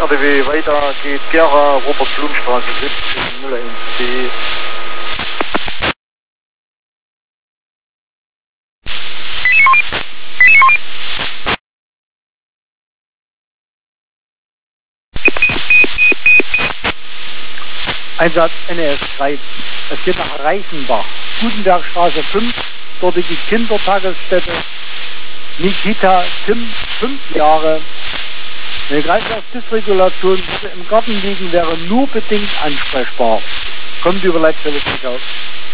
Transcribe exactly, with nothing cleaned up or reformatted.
R D W, weiter geht Gera, Robert-Blum-Straße siebzehn null eins C. Einsatz N S drei. Es geht nach Reichenbach. Gutenbergstraße fünf, dortige Kindertagesstätte. Nikita Tim, fünf Jahre. Eine Kreislaufdysregulation würde im Garten liegen, wäre nur bedingt ansprechbar. Kommt über Leitstelle nicht auf.